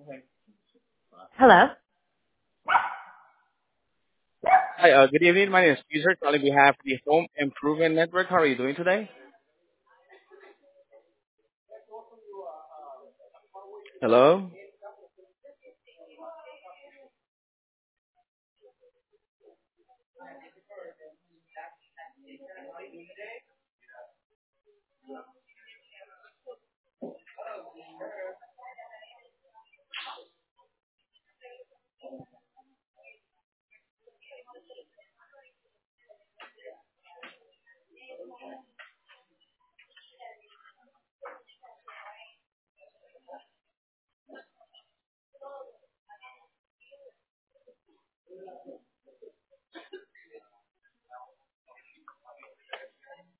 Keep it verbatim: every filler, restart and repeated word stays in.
Hello. Hi, uh, good evening. My name is Caesar, calling on behalf of the Home Improvement Network. How are you doing today? Hello?